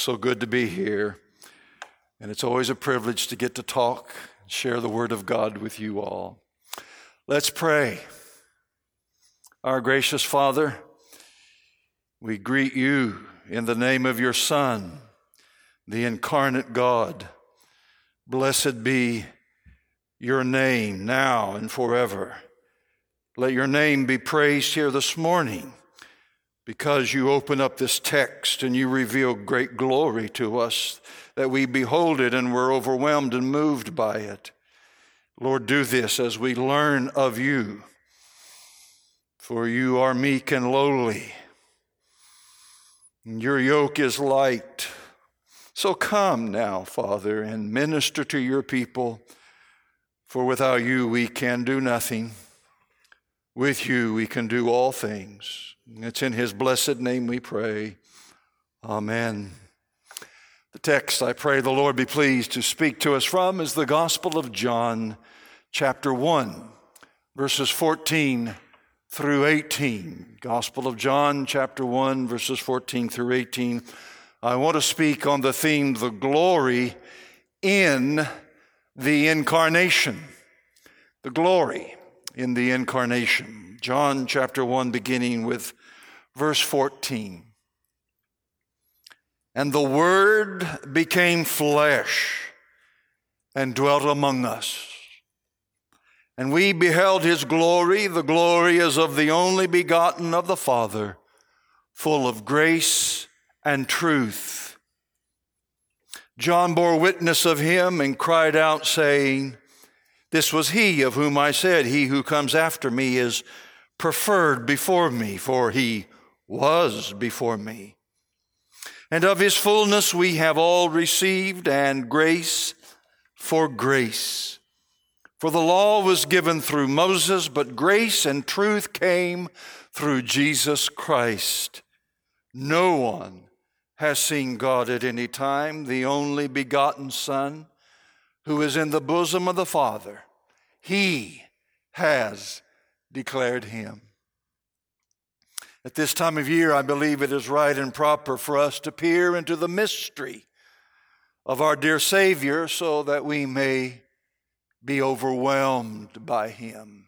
so good to be here, and it's always a privilege to get to talk and share the Word of God with you all. Let's pray. Our gracious Father, we greet you in the name of your Son, the incarnate God. Blessed be your name now and forever. Let your name be praised here this morning, because you open up this text and you reveal great glory to us, that we behold it and we're overwhelmed and moved by it. Lord, do this as we learn of you, for you are meek and lowly, and your yoke is light. So come now, Father, and minister to your people, for without you we can do nothing. With you we can do all things. It's in his blessed name we pray. Amen. The text I pray the Lord be pleased to speak to us from is the Gospel of John, chapter 1, verses 14 through 18. Gospel of John, chapter 1, verses 14 through 18. I want to speak on the theme, the glory in the incarnation. The glory in the incarnation. John chapter 1, beginning with verse 14. And the Word became flesh and dwelt among us. And we beheld his glory. The glory as of the only begotten of the Father, full of grace and truth. John bore witness of him and cried out, saying, This was he of whom I said, He who comes after me is preferred before me, for he was before me. And of his fullness we have all received, and grace for grace. For the law was given through Moses, but grace and truth came through Jesus Christ. No one has seen God at any time, the only begotten Son, who is in the bosom of the Father. He has declared him. At this time of year, I believe it is right and proper for us to peer into the mystery of our dear Savior so that we may be overwhelmed by him.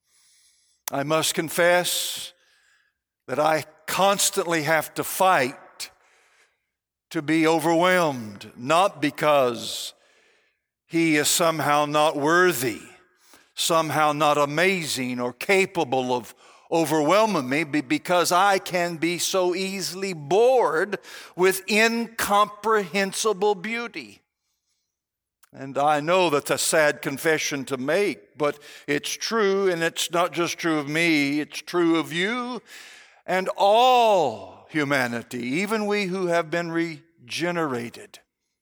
I must confess that I constantly have to fight to be overwhelmed, not because he is somehow not worthy, somehow not amazing or capable of overwhelming me, because I can be so easily bored with incomprehensible beauty. And I know that's a sad confession to make, but it's true, and it's not just true of me, it's true of you and all humanity, even we who have been regenerated.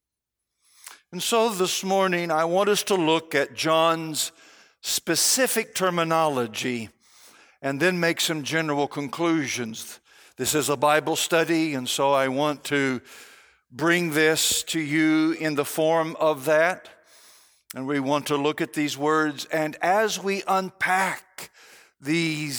And so this morning, I want us to look at John's specific terminology and then make some general conclusions. This is a Bible study, and so I want to bring this to you in the form of that. And we want to look at these words, and as we unpack the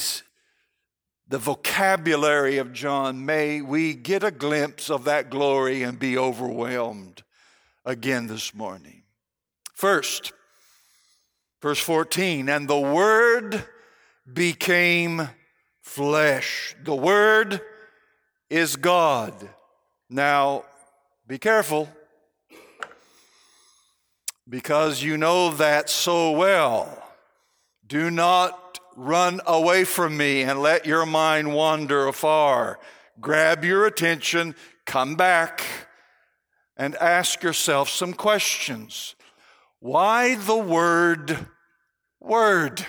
vocabulary of John, may we get a glimpse of that glory and be overwhelmed again this morning. First, verse 14, and the Word became flesh. The Word is God. Now, be careful, because you know that so well. Do not run away from me and let your mind wander afar. Grab your attention, come back, and ask yourself some questions. Why the word word?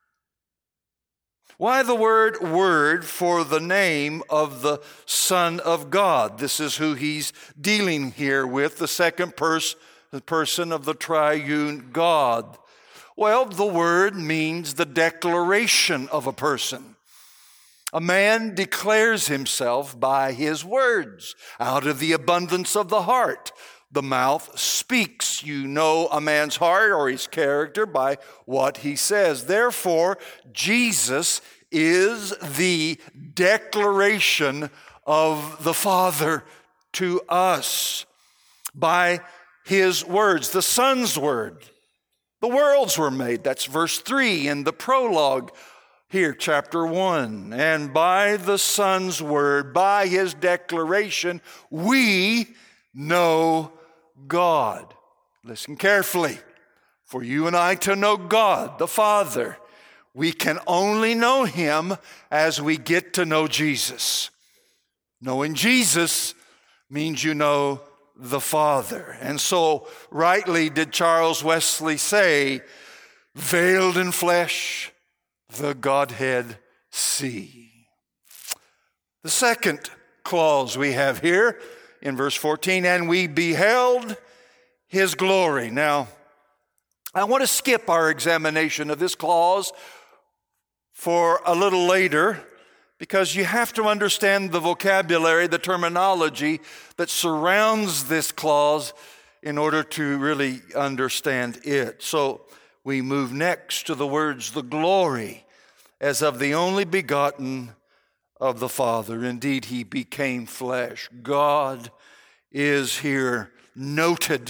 Why the word for the name of the Son of God? This is who he's dealing here with, the second person of the triune God. Well, the word means the declaration of a person. A man declares himself by his words. Out of the abundance of the heart, the mouth speaks. You know a man's heart or his character by what he says. Therefore, Jesus is the declaration of the Father to us. by his words, the Son's word. The worlds were made. That's verse 3 in the prologue here, chapter 1. And by the Son's word, by his declaration, we know God. Listen carefully. For you and I to know God, the Father, we can only know him as we get to know Jesus. Knowing Jesus means you know the Father. And so rightly did Charles Wesley say, veiled in flesh, the Godhead see. The second clause we have here in verse 14, and we beheld his glory. Now, I want to skip our examination of this clause for a little later, because you have to understand the vocabulary, the terminology that surrounds this clause in order to really understand it. So we move next to the words, the glory as of the only begotten of the Father. Indeed, he became flesh. God is here noted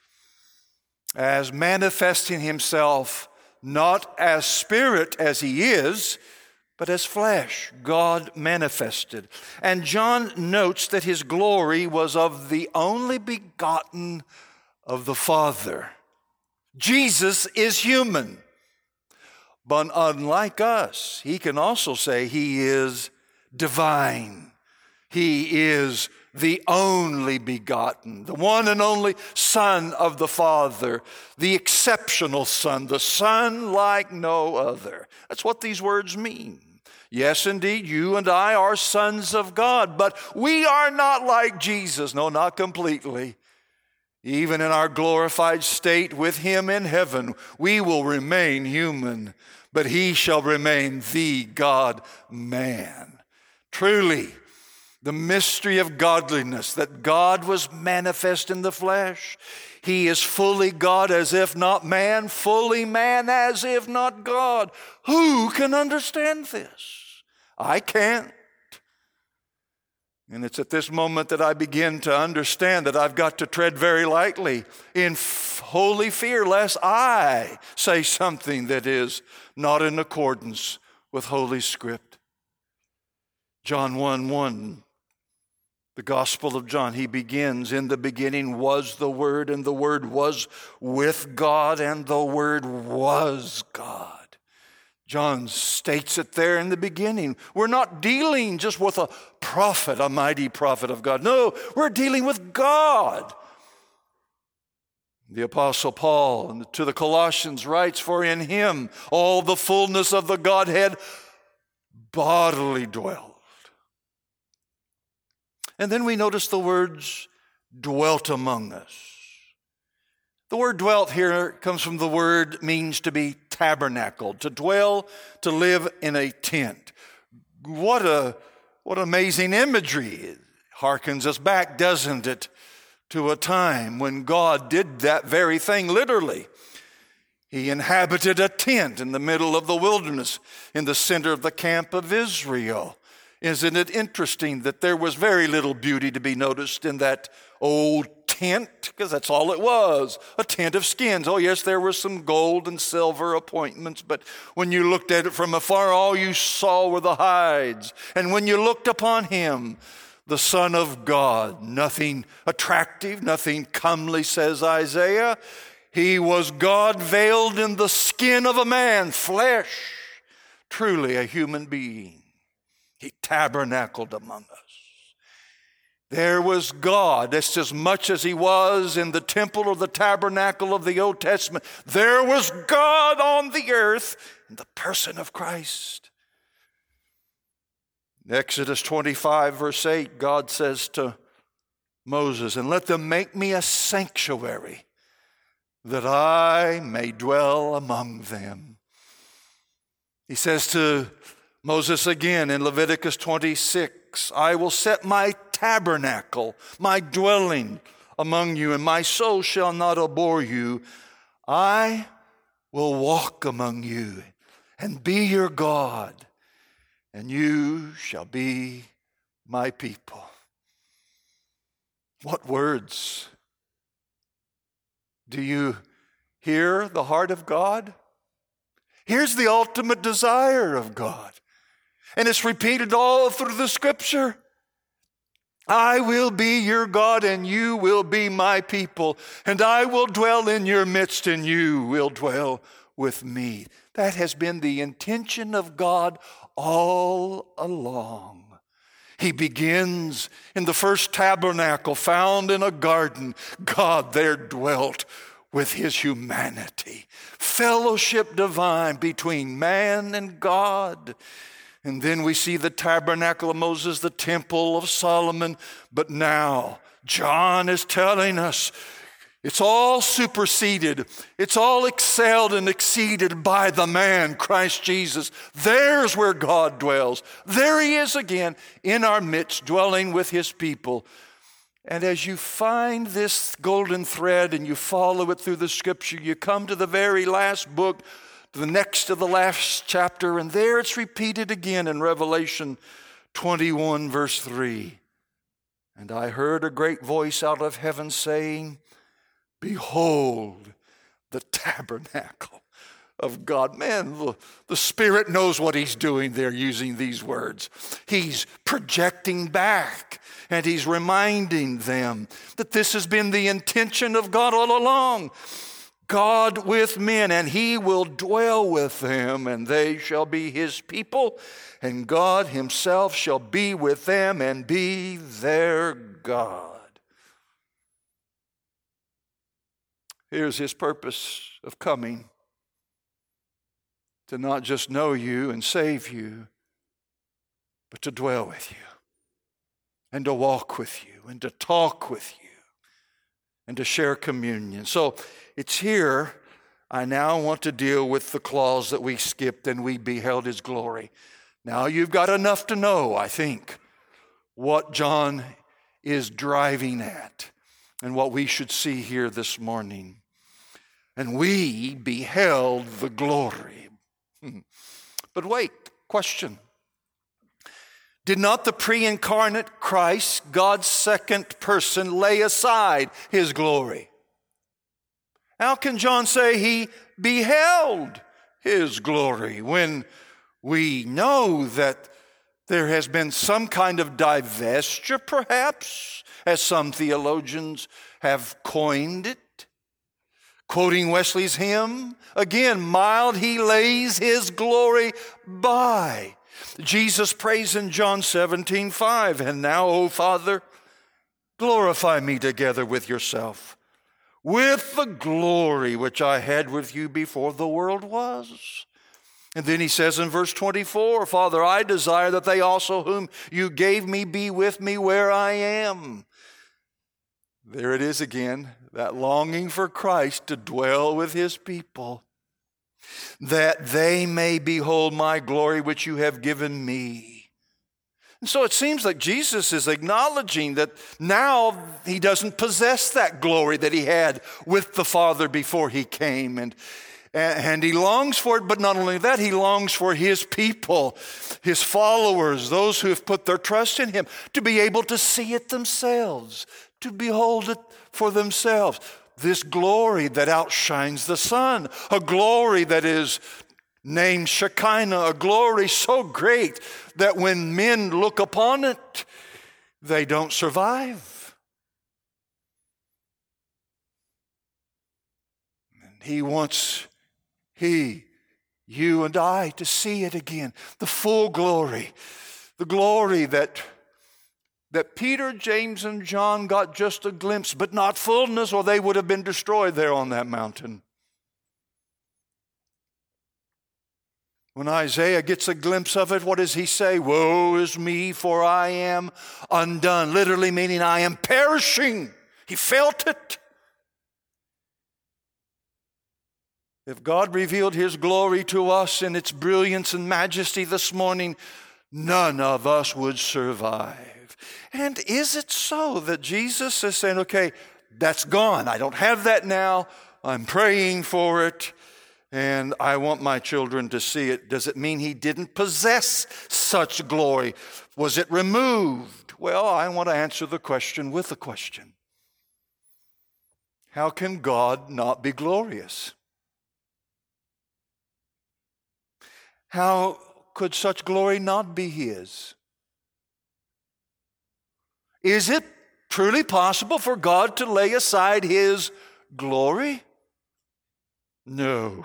as manifesting himself not as spirit as he is, but as flesh, God manifested. And John notes that his glory was of the only begotten of the Father. Jesus is human, but unlike us, he can also say he is divine. He is the only begotten, the one and only Son of the Father, the exceptional Son, the Son like no other. That's what these words mean. Yes, indeed, you and I are sons of God, but we are not like Jesus. No, not completely. Even in our glorified state with him in heaven, we will remain human, but he shall remain the God-man. Truly, the mystery of godliness, that God was manifest in the flesh. He is fully God as if not man, fully man as if not God. Who can understand this? I can't. And it's at this moment that I begin to understand that I've got to tread very lightly in holy fear lest I say something that is not in accordance with Holy Script. John 1:1. The Gospel of John, he begins, in the beginning was the Word, and the Word was with God, and the Word was God. John states it there in the beginning. We're not dealing just with a prophet, a mighty prophet of God. No, we're dealing with God. The Apostle Paul to the Colossians writes, for in him all the fullness of the Godhead bodily dwells. And then we notice the words, dwelt among us. The word dwelt here comes from the word means to be tabernacled, to dwell, to live in a tent. What amazing imagery. It harkens us back, doesn't it, to a time when God did that very thing literally. He inhabited a tent in the middle of the wilderness, in the center of the camp of Israel. Isn't it interesting that there was very little beauty to be noticed in that old tent? Because that's all it was, a tent of skins. Oh yes, there were some gold and silver appointments, but when you looked at it from afar, all you saw were the hides. And when you looked upon him, the Son of God, nothing attractive, nothing comely, says Isaiah. He was God veiled in the skin of a man, flesh, truly a human being. He tabernacled among us. There was God, just as much as he was in the temple or the tabernacle of the Old Testament. There was God on the earth in the person of Christ. In Exodus 25, verse 8, God says to Moses, and let them make me a sanctuary that I may dwell among them. He says to Moses again in Leviticus 26, I will set my tabernacle, my dwelling among you, and my soul shall not abhor you. I will walk among you and be your God, and you shall be my people. What words Do you hear the heart of God? Here's the ultimate desire of God. And it's repeated all through the Scripture. I will be your God, and you will be my people, and I will dwell in your midst, and you will dwell with me. That has been the intention of God all along. He begins in the first tabernacle found in a garden. God there dwelt with his humanity. Fellowship divine between man and God. And then we see the tabernacle of Moses, the temple of Solomon. But now, John is telling us it's all superseded. It's all excelled and exceeded by the man, Christ Jesus. There's where God dwells. There he is again in our midst, dwelling with his people. And as you find this golden thread and you follow it through the Scripture, you come to the very last book, the next to the last chapter, and there it's repeated again in Revelation 21, verse 3. And I heard a great voice out of heaven saying, behold, the tabernacle of God. Man, the Spirit knows what he's doing there using these words. He's projecting back, and he's reminding them that this has been the intention of God all along. God with men, and he will dwell with them, and they shall be his people, and God himself shall be with them and be their God. Here's his purpose of coming, to not just know you and save you, but to dwell with you, and to walk with you, and to talk with you, and to share communion. So it's here I now want to deal with the clause that we skipped, and we beheld his glory. Now you've got enough to know, I think, what John is driving at and what we should see here this morning. And we beheld the glory. But wait, question. Did not the pre-incarnate Christ, God's second person, lay aside his glory? How can John say he beheld his glory when we know that there has been some kind of divestiture, perhaps, as some theologians have coined it? Quoting Wesley's hymn, again, mild he lays his glory by. Jesus prays in John 17:5, and now, O Father, glorify me together with yourself, with the glory which I had with you before the world was. And then he says in verse 24, Father, I desire that they also whom you gave me be with me where I am. There it is again, that longing for Christ to dwell with his people, that they may behold my glory which you have given me. And so it seems like Jesus is acknowledging that now he doesn't possess that glory that he had with the Father before he came. And he longs for it, but not only that, he longs for his people, his followers, those who have put their trust in him, to be able to see it themselves, to behold it for themselves. This glory that outshines the sun, a glory that is named Shekinah, a glory so great that when men look upon it, they don't survive. And he wants you and I to see it again, the full glory, the glory that Peter, James, and John got just a glimpse, but not fullness, or they would have been destroyed there on that mountain. When Isaiah gets a glimpse of it, what does he say? Woe is me, for I am undone. Literally meaning I am perishing. He felt it. If God revealed his glory to us in its brilliance and majesty this morning, none of us would survive. And is it so that Jesus is saying, okay, that's gone. I don't have that now. I'm praying for it, and I want my children to see it. Does it mean he didn't possess such glory? Was it removed? Well, I want to answer the question with a question. How can God not be glorious? How could such glory not be His? Is it truly possible for God to lay aside His glory? No.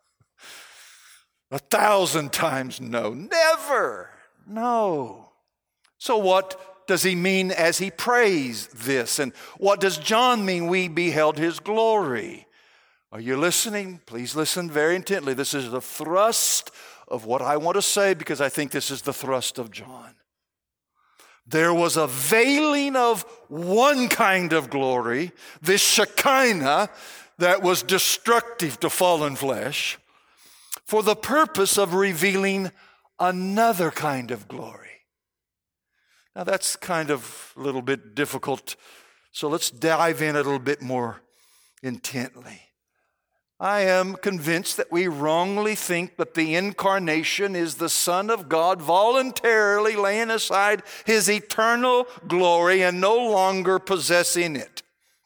1,000 times no. Never. No. So what does he mean as he prays this? And what does John mean we beheld His glory? Are you listening? Please listen very intently. This is the thrust of what I want to say, because I think this is the thrust of John. There was a veiling of one kind of glory, this Shekinah, that was destructive to fallen flesh, for the purpose of revealing another kind of glory. Now that's kind of a little bit difficult, so let's dive in a little bit more intently. I am convinced that we wrongly think that the incarnation is the Son of God voluntarily laying aside His eternal glory and no longer possessing it.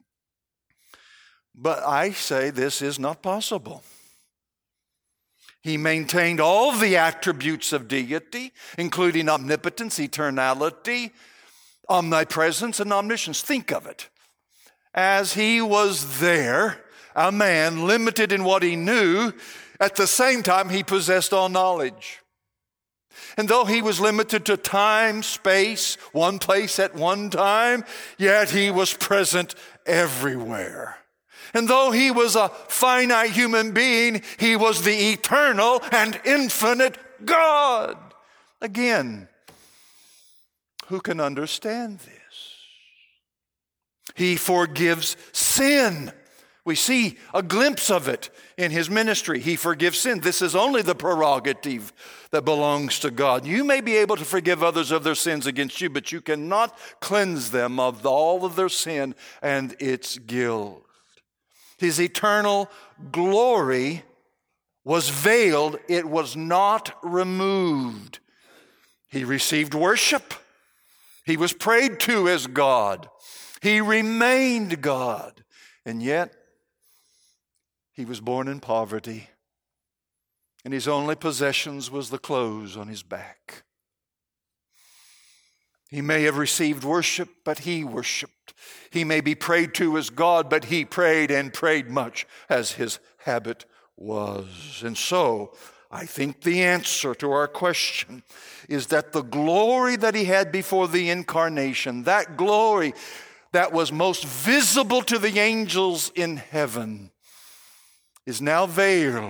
But I say this is not possible. He maintained all the attributes of deity, including omnipotence, eternality, omnipresence, and omniscience. Think of it. As He was there, a man limited in what he knew, at the same time He possessed all knowledge. And though He was limited to time, space, one place at one time, yet He was present everywhere. And though He was a finite human being, He was the eternal and infinite God. Again, who can understand this? He forgives sin. We see a glimpse of it in His ministry. He forgives sin. This is only the prerogative that belongs to God. You may be able to forgive others of their sins against you, but you cannot cleanse them of all of their sin and its guilt. His eternal glory was veiled. It was not removed. He received worship. He was prayed to as God. He remained God. And yet, He was born in poverty, and His only possessions was the clothes on His back. He may have received worship, but He worshiped. He may be prayed to as God, but He prayed and prayed much, as His habit was. And so, I think the answer to our question is that the glory that He had before the incarnation, that glory that was most visible to the angels in heaven, is now veiled.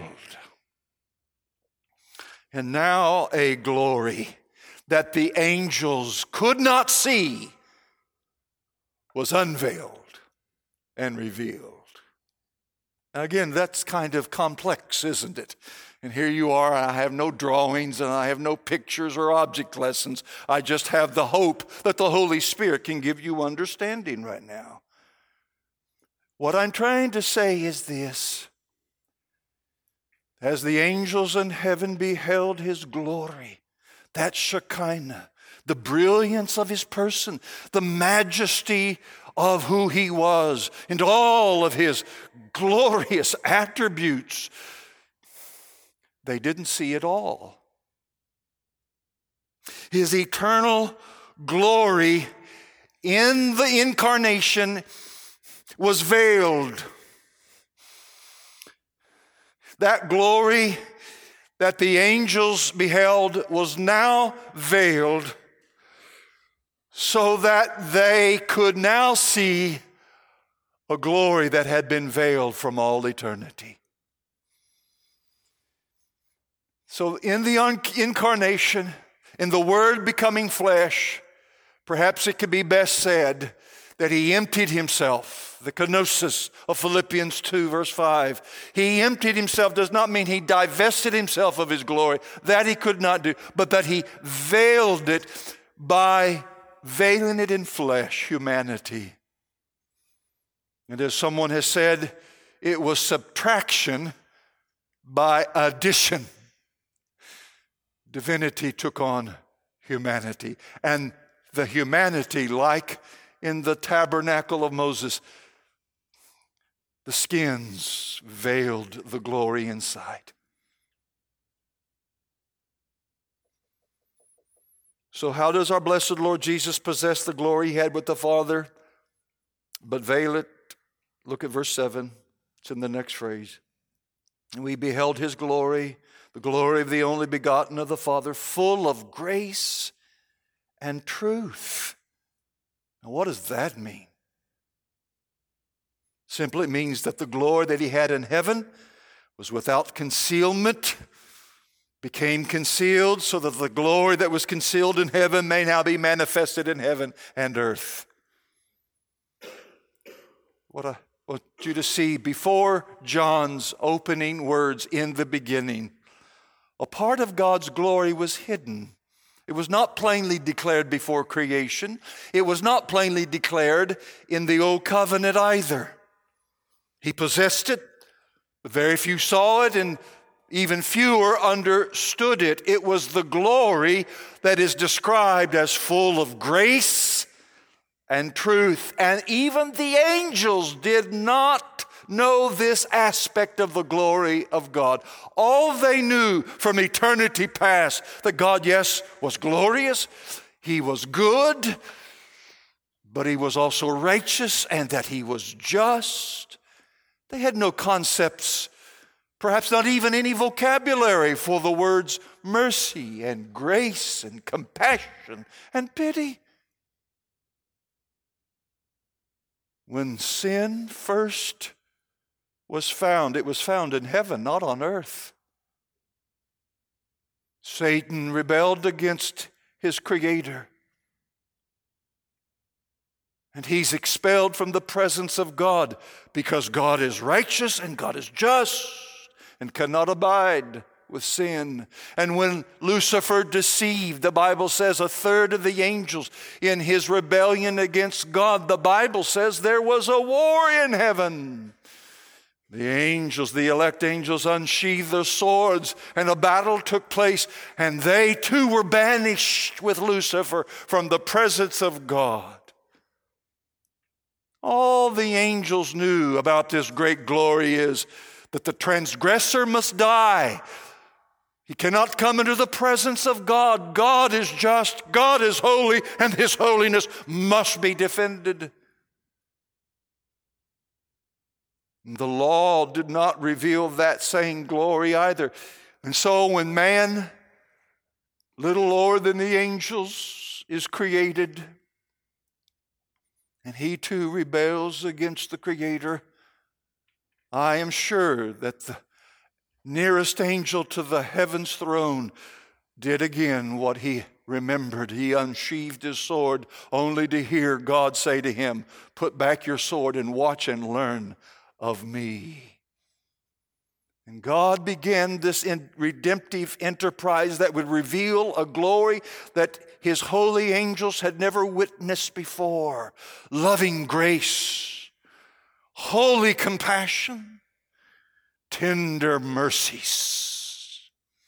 And now a glory that the angels could not see was unveiled and revealed. Now again, that's kind of complex, isn't it? And here you are, I have no drawings and I have no pictures or object lessons. I just have the hope that the Holy Spirit can give you understanding right now. What I'm trying to say is this. As the angels in heaven beheld His glory, that Shekinah, the brilliance of His person, the majesty of who He was, and all of His glorious attributes, they didn't see it all. His eternal glory in the incarnation was veiled. That glory that the angels beheld was now veiled so that they could now see a glory that had been veiled from all eternity. So in the incarnation, in the Word becoming flesh, perhaps it could be best said that He emptied Himself. The kenosis of Philippians 2 verse 5. He emptied Himself does not mean He divested Himself of His glory. That He could not do. But that He veiled it by veiling it in flesh, humanity. And as someone has said, it was subtraction by addition. Divinity took on humanity. And the humanity, like in the tabernacle of Moses, The skins veiled the glory inside. So how does our blessed Lord Jesus possess the glory he had with the Father, but veil it? Look at verse 7. It's in the next phrase. And we beheld his glory, the glory of the only begotten of the Father, full of grace and truth. Now, what does that mean? Simply means that the glory that he had in heaven was without concealment, became concealed so that the glory that was concealed in heaven may now be manifested in heaven and earth. What I want you to see before John's opening words, in the beginning, a part of God's glory was hidden. It was not plainly declared before creation. It was not plainly declared in the Old Covenant either. He possessed it, but very few saw it, and even fewer understood it. It was the glory that is described as full of grace and truth. And even the angels did not know this aspect of the glory of God. All they knew from eternity past, that God, yes, was glorious, he was good, but he was also righteous, and that he was just. They had no concepts, perhaps not even any vocabulary for the words mercy and grace and compassion and pity. When sin first was found, it was found in heaven, not on earth. Satan rebelled against his Creator, and he's expelled from the presence of God because God is righteous and God is just and cannot abide with sin. And when Lucifer deceived, the Bible says, a third of the angels in his rebellion against God, the Bible says there was a war in heaven. The angels, the elect angels, unsheathed their swords, and a battle took place, and they too were banished with Lucifer from the presence of God. All the angels knew about this great glory is that the transgressor must die. He cannot come into the presence of God. God is just, God is holy, and his holiness must be defended. The law did not reveal that same glory either. And so when man, little lower than the angels, is created, and he too rebels against the Creator, I am sure that the nearest angel to the heaven's throne did again what he remembered. He unsheathed his sword only to hear God say to him, "Put back your sword and watch and learn of me." And God began this redemptive enterprise that would reveal a glory that his holy angels had never witnessed before. Loving grace, holy compassion, tender mercies.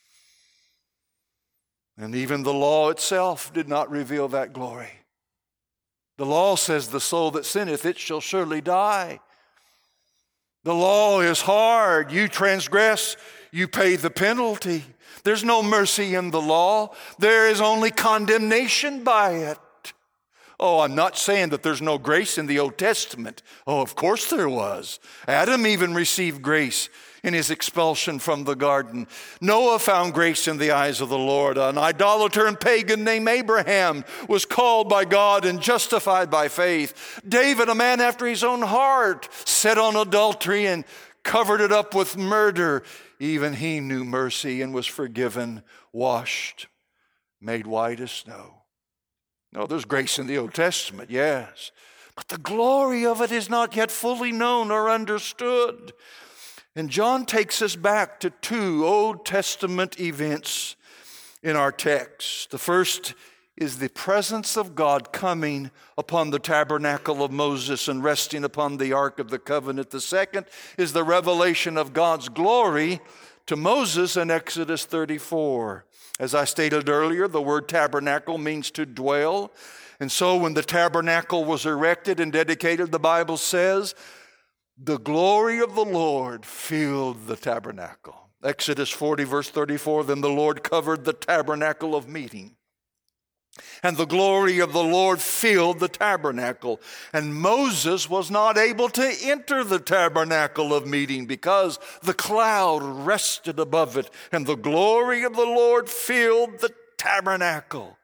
And even the law itself did not reveal that glory. The law says, "The soul that sinneth, it shall surely die." The law is hard. You transgress, you pay the penalty. There's no mercy in the law. There is only condemnation by it. Oh, I'm not saying that there's no grace in the Old Testament. Oh, of course there was. Adam even received grace in his expulsion from the garden. Noah found grace in the eyes of the Lord. An idolater and pagan named Abraham was called by God and justified by faith. David, a man after his own heart, set on adultery and covered it up with murder. Even he knew mercy and was forgiven, washed, made white as snow. No, there's grace in the Old Testament, yes. But the glory of it is not yet fully known or understood. And John takes us back to two Old Testament events in our text. The first is the presence of God coming upon the tabernacle of Moses and resting upon the Ark of the Covenant. The second is the revelation of God's glory to Moses in Exodus 34. As I stated earlier, the word tabernacle means to dwell. And so when the tabernacle was erected and dedicated, the Bible says the glory of the Lord filled the tabernacle. Exodus 40, verse 34, then the Lord covered the tabernacle of meeting, and the glory of the Lord filled the tabernacle. And Moses was not able to enter the tabernacle of meeting because the cloud rested above it, and the glory of the Lord filled the tabernacle.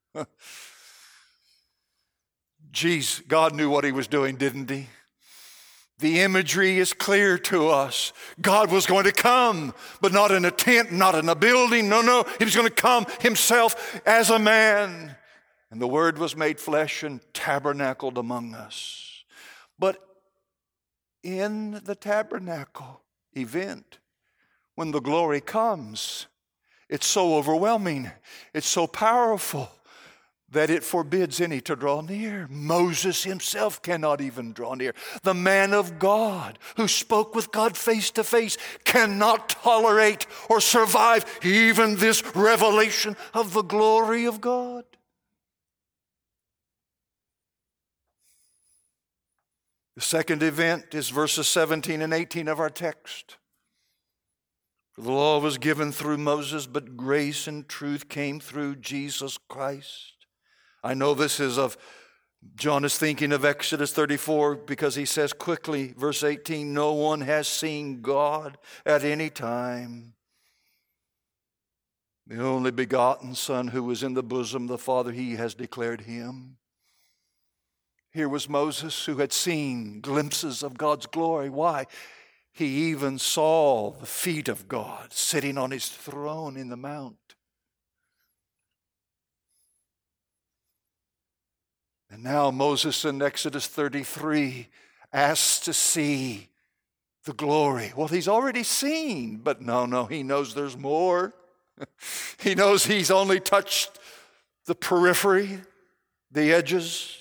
Geez, God knew what he was doing, didn't he? The imagery is clear to us. God was going to come, but not in a tent, not in a building. No, he was going to come himself as a man. And the Word was made flesh and tabernacled among us. But in the tabernacle event, when the glory comes, it's so overwhelming, it's so powerful, that it forbids any to draw near. Moses himself cannot even draw near. The man of God who spoke with God face to face cannot tolerate or survive even this revelation of the glory of God. The second event is verses 17 and 18 of our text. For the law was given through Moses, but grace and truth came through Jesus Christ. I know this is John is thinking of Exodus 34 because he says quickly, verse 18, no one has seen God at any time. The only begotten Son who was in the bosom of the Father, he has declared him. Here was Moses who had seen glimpses of God's glory. Why? He even saw the feet of God sitting on his throne in the mount. And now Moses in Exodus 33 asks to see the glory. Well, he's already seen, but no, he knows there's more. He knows he's only touched the periphery, the edges.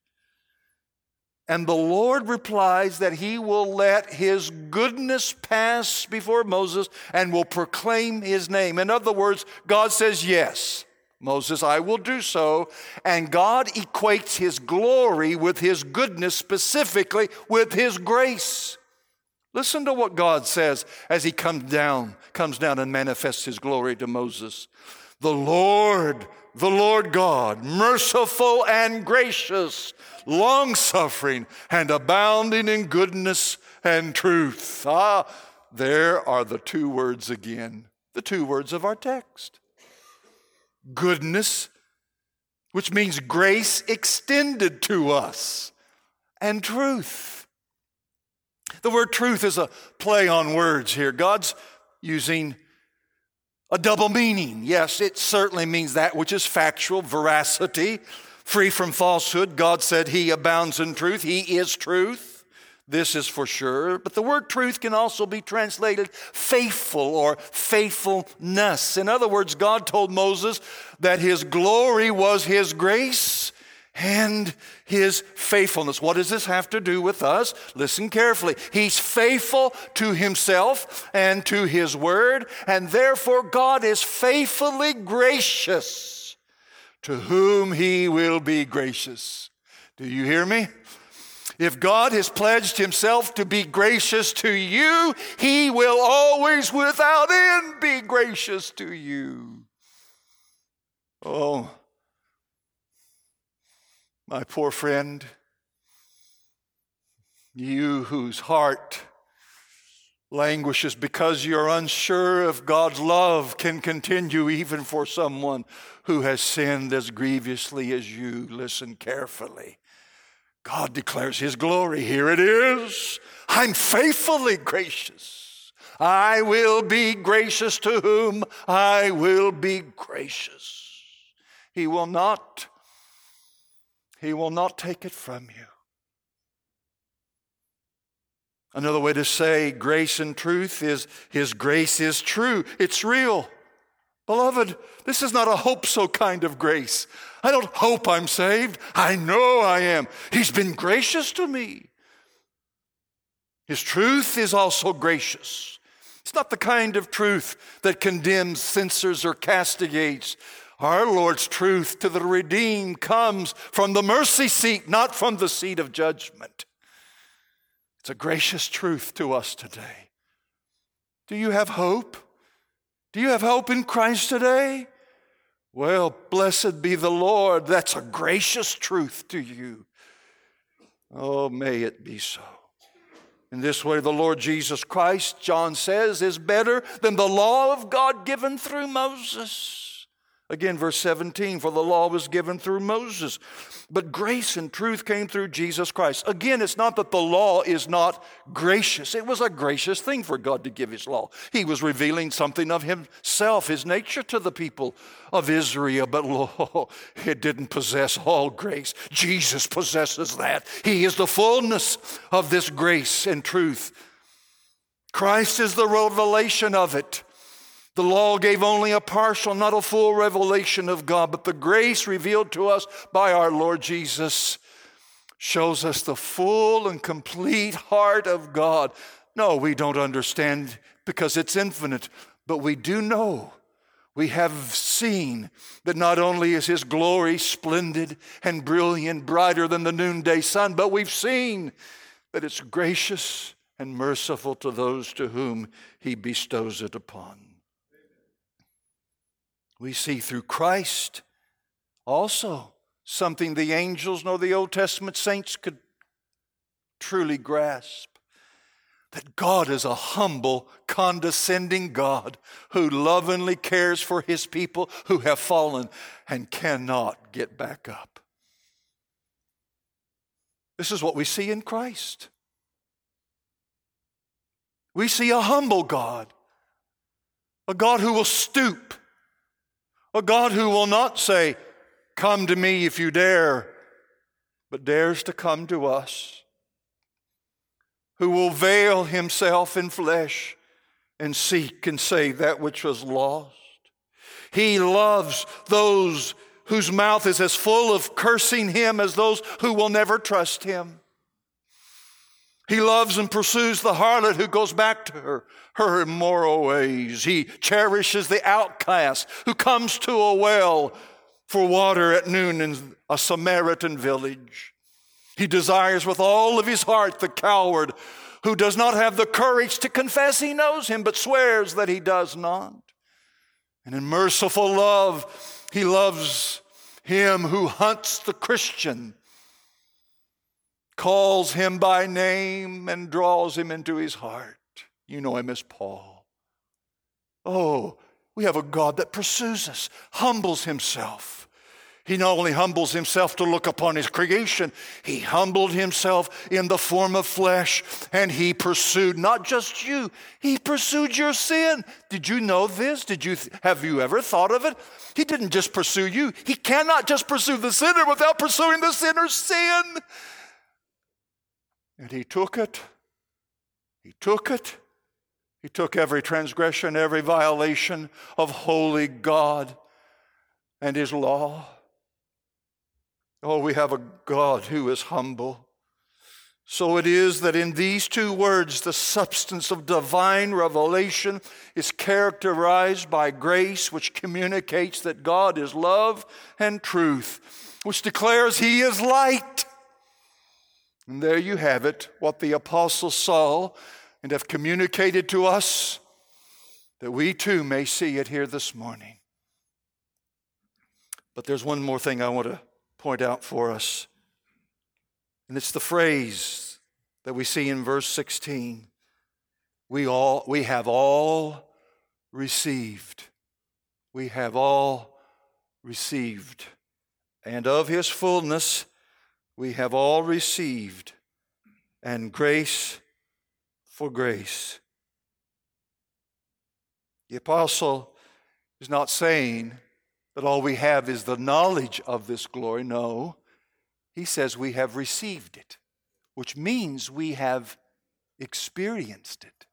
And the Lord replies that he will let his goodness pass before Moses and will proclaim his name. In other words, God says, yes, Moses, I will do so. And God equates his glory with his goodness, specifically with his grace. Listen to what God says as he comes down and manifests his glory to Moses. The Lord God, merciful and gracious, long-suffering and abounding in goodness and truth. There are the two words again, the two words of our text. Goodness, which means grace extended to us, and truth. The word truth is a play on words here. God's using a double meaning. Yes, it certainly means that which is factual, veracity, free from falsehood. God said he abounds in truth. He is truth. This is for sure. But the word truth can also be translated faithful or faithfulness. In other words, God told Moses that his glory was his grace and his faithfulness. What does this have to do with us? Listen carefully. He's faithful to himself and to his word, and therefore God is faithfully gracious to whom he will be gracious. Do you hear me? If God has pledged himself to be gracious to you, he will always without end be gracious to you. Oh, my poor friend, you whose heart languishes because you're unsure if God's love can continue even for someone who has sinned as grievously as you. Listen carefully. God declares his glory. Here it is. I'm faithfully gracious. I will be gracious to whom I will be gracious. He will not take it from you. Another way to say grace and truth is his grace is true. It's real. Beloved, this is not a hope-so kind of grace. I don't hope I'm saved. I know I am. He's been gracious to me. His truth is also gracious. It's not the kind of truth that condemns, censors, or castigates. Our Lord's truth to the redeemed comes from the mercy seat, not from the seat of judgment. It's a gracious truth to us today. Do you have hope? Do you have hope in Christ today? Well, blessed be the Lord. That's a gracious truth to you. Oh, may it be so. In this way, the Lord Jesus Christ, John says, is better than the law of God given through Moses. Again, verse 17, for the law was given through Moses, but grace and truth came through Jesus Christ. Again, it's not that the law is not gracious. It was a gracious thing for God to give His law. He was revealing something of Himself, His nature to the people of Israel, but it didn't possess all grace. Jesus possesses that. He is the fullness of this grace and truth. Christ is the revelation of it. The law gave only a partial, not a full revelation of God, but the grace revealed to us by our Lord Jesus shows us the full and complete heart of God. No, we don't understand because it's infinite, but we do know, we have seen that not only is His glory splendid and brilliant, brighter than the noonday sun, but we've seen that it's gracious and merciful to those to whom He bestows it upon. We see through Christ also something the angels nor the Old Testament saints could truly grasp. That God is a humble, condescending God who lovingly cares for His people who have fallen and cannot get back up. This is what we see in Christ. We see a humble God, a God who will stoop, a God who will not say, come to me if you dare, but dares to come to us, who will veil Himself in flesh and seek and save that which was lost. He loves those whose mouth is as full of cursing Him as those who will never trust Him. He loves and pursues the harlot who goes back to her immoral ways. He cherishes the outcast who comes to a well for water at noon in a Samaritan village. He desires with all of his heart the coward who does not have the courage to confess he knows Him but swears that he does not. And in merciful love, He loves him who hunts the Christian, calls him by name and draws him into his heart. You know him as Paul. Oh, we have a God that pursues us, humbles Himself. He not only humbles Himself to look upon His creation, He humbled Himself in the form of flesh, and He pursued not just you, He pursued your sin. Did you know this? Have you ever thought of it? He didn't just pursue you. He cannot just pursue the sinner without pursuing the sinner's sin. And He took it. He took it. He took every transgression, every violation of holy God and His law. Oh, we have a God who is humble. So it is that in these two words, the substance of divine revelation is characterized by grace, which communicates that God is love and truth, which declares He is light. And there you have it, what the apostles saw and have communicated to us, that we too may see it here this morning. But there's one more thing I want to point out for us, and it's the phrase that we see in verse 16. We have all received. We have all received. And of His fullness we have all received, and grace for grace. The apostle is not saying that all we have is the knowledge of this glory. No, he says we have received it, which means we have experienced it.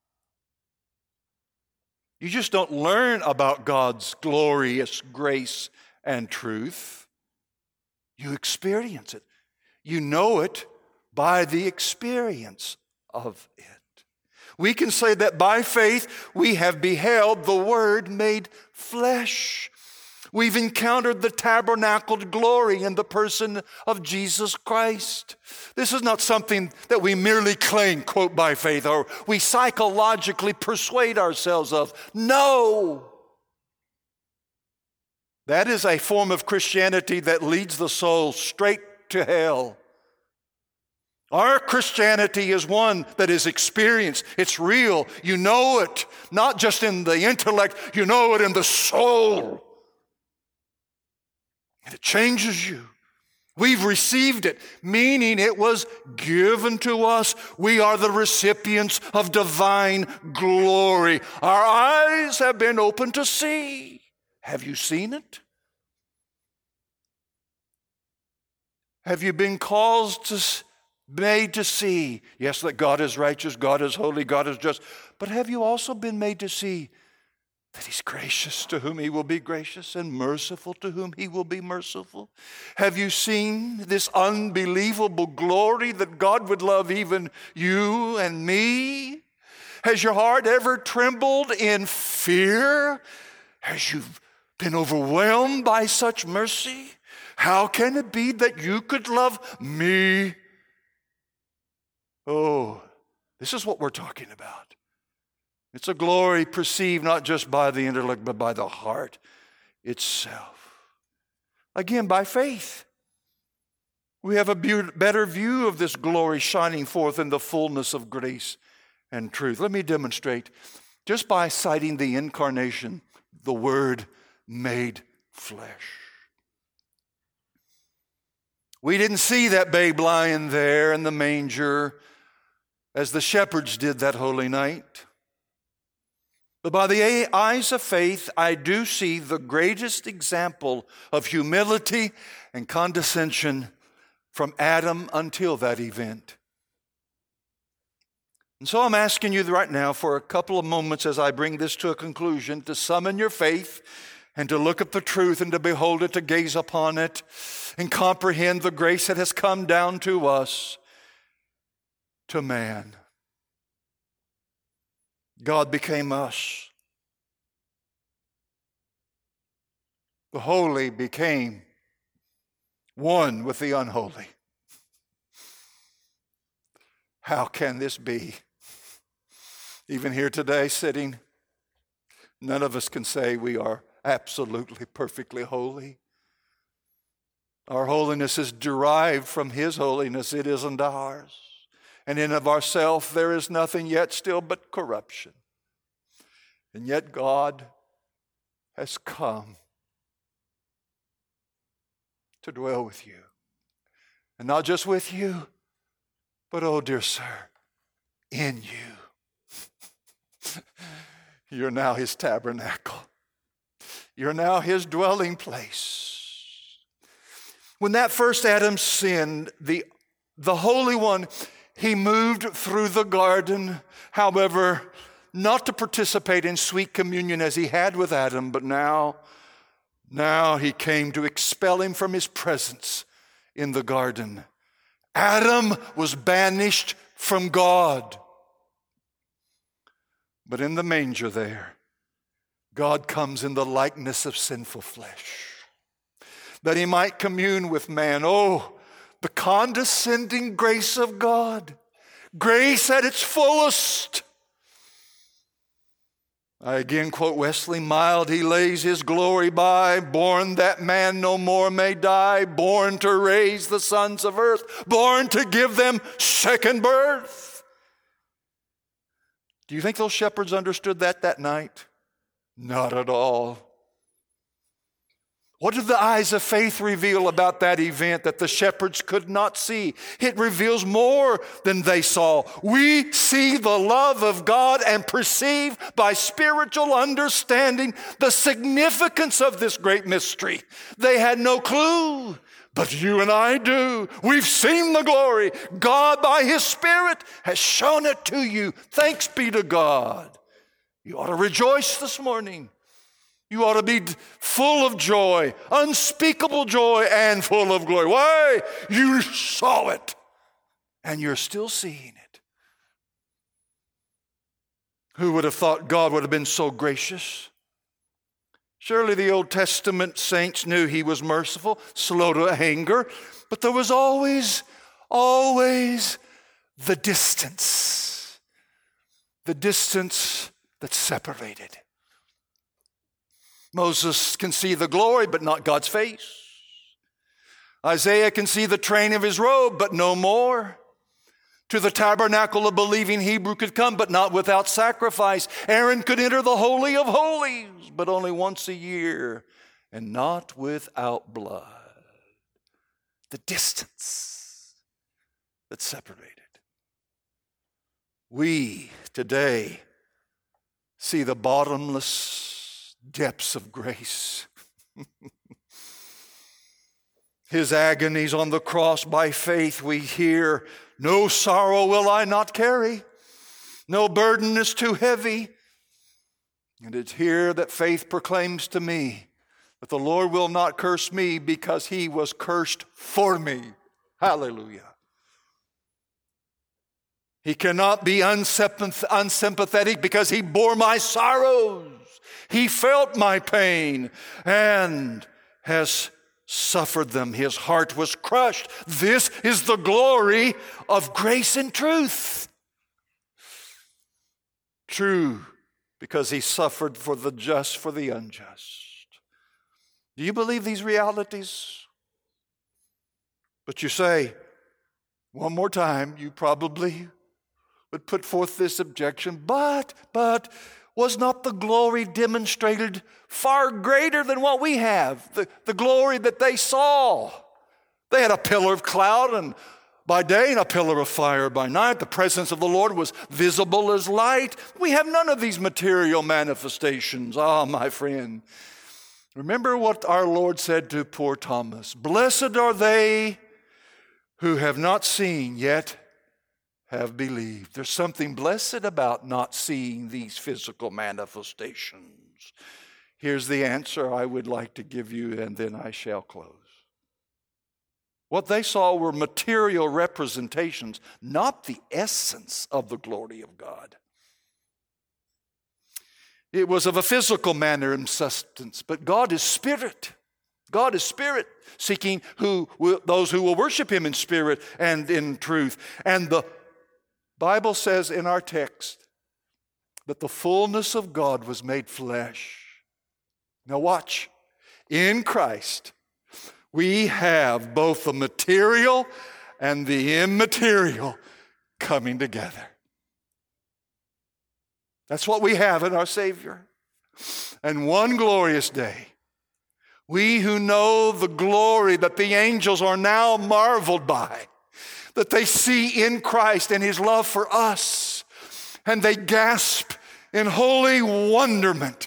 You just don't learn about God's glorious grace and truth. You experience it. You know it by the experience of it. We can say that by faith we have beheld the Word made flesh. We've encountered the tabernacled glory in the person of Jesus Christ. This is not something that we merely claim, quote, by faith, or we psychologically persuade ourselves of. No! That is a form of Christianity that leads the soul straight to hell. Our Christianity is one that is experienced. It's real. You know it, not just in the intellect, you know it in the soul. And it changes you. We've received it, meaning it was given to us. We are the recipients of divine glory. Our eyes have been opened to see. Have you seen it? Have you been made to see? Yes, that God is righteous, God is holy, God is just. But have you also been made to see that He's gracious to whom He will be gracious and merciful to whom He will be merciful? Have you seen this unbelievable glory that God would love even you and me? Has your heart ever trembled in fear? Has you been overwhelmed by such mercy? How can it be that you could love me? Oh, this is what we're talking about. It's a glory perceived not just by the intellect, but by the heart itself. Again, by faith. We have a better view of this glory shining forth in the fullness of grace and truth. Let me demonstrate just by citing the incarnation, the Word made flesh. We didn't see that babe lying there in the manger as the shepherds did that holy night. But by the eyes of faith, I do see the greatest example of humility and condescension from Adam until that event. And so I'm asking you right now for a couple of moments as I bring this to a conclusion to summon your faith and to look at the truth and to behold it, to gaze upon it and comprehend the grace that has come down to us, to man. God became us. The holy became one with the unholy. How can this be? Even here today, sitting, none of us can say we are absolutely, perfectly holy. Our holiness is derived from His holiness. It isn't ours. And in of ourselves, there is nothing yet still but corruption. And yet God has come to dwell with you. And not just with you, but, oh dear sir, in you. You're now His tabernacle. You're now His dwelling place. When that first Adam sinned, the Holy One, He moved through the garden, however, not to participate in sweet communion as He had with Adam, but now He came to expel him from His presence in the garden. Adam was banished from God. But in the manger there, God comes in the likeness of sinful flesh, that He might commune with man. Oh, the condescending grace of God, grace at its fullest. I again quote Wesley, mild He lays His glory by, born that man no more may die, born to raise the sons of earth, born to give them second birth. Do you think those shepherds understood that night? Not at all. What did the eyes of faith reveal about that event that the shepherds could not see? It reveals more than they saw. We see the love of God and perceive by spiritual understanding the significance of this great mystery. They had no clue, but you and I do. We've seen the glory. God, by His Spirit, has shown it to you. Thanks be to God. You ought to rejoice this morning. You ought to be full of joy, unspeakable joy, and full of glory. Why? You saw it, and you're still seeing it. Who would have thought God would have been so gracious Surely the Old Testament saints knew he was merciful, slow to anger, but there was always the distance that separated. Moses can see the glory, but not God's face. Isaiah can see the train of his robe, but no more. To the tabernacle a believing Hebrew could come, but not without sacrifice. Aaron could enter the Holy of Holies, but only once a year, and not without blood. The distance that separated. We today see the bottomless depths of grace. His agonies on the cross, by faith we hear, no sorrow will I not carry, no burden is too heavy. And it's here that faith proclaims to me that the Lord will not curse me because he was cursed for me. Hallelujah. He cannot be unsympathetic because he bore my sorrows. He felt my pain and has suffered them. His heart was crushed. This is the glory of grace and truth. True, because he suffered for the just, for the unjust. Do you believe these realities? But you say, one more time, you probably would put forth this objection, but was not the glory demonstrated far greater than what we have? The glory that they saw. They had a pillar of cloud and by day and a pillar of fire by night. The presence of the Lord was visible as light. We have none of these material manifestations. Ah, my friend. Remember what our Lord said to poor Thomas. Blessed are they who have not seen yet have believed. There's something blessed about not seeing these physical manifestations. Here's the answer I would like to give you, and then I shall close. What they saw were material representations, not the essence of the glory of God. It was of a physical manner and substance, but God is spirit. God is spirit, seeking those who will worship him in spirit and in truth. And the Bible says in our text that the fullness of God was made flesh. Now watch. In Christ, we have both the material and the immaterial coming together. That's what we have in our Savior. And one glorious day, we who know the glory that the angels are now marveled by, that they see in Christ and his love for us, and they gasp in holy wonderment.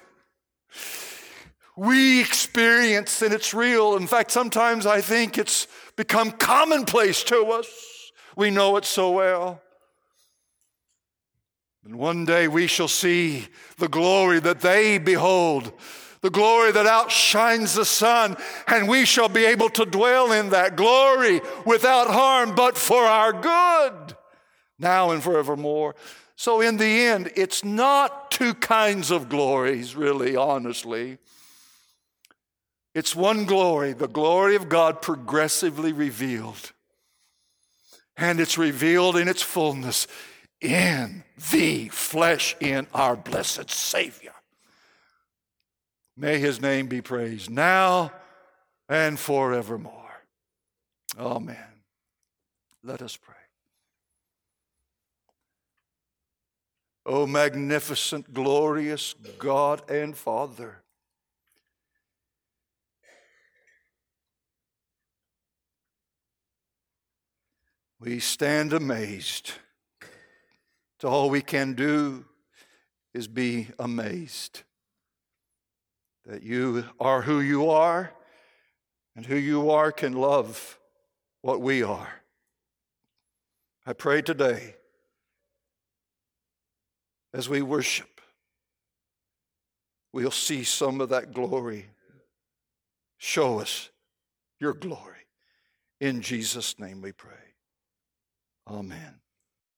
We experience, and it's real. In fact, sometimes I think it's become commonplace to us. We know it so well. And one day we shall see the glory that they behold, the glory that outshines the sun, and we shall be able to dwell in that glory without harm, but for our good, now and forevermore. So in the end, it's not two kinds of glories, really, honestly. It's one glory, the glory of God progressively revealed. And it's revealed in its fullness in the flesh, in our blessed Savior. May his name be praised now and forevermore. Amen. Let us pray. O magnificent, glorious God and Father, we stand amazed. All we can do is be amazed that you are who you are, and who you are can love what we are. I pray today, as we worship, we'll see some of that glory. Show us your glory. In Jesus' name we pray. Amen.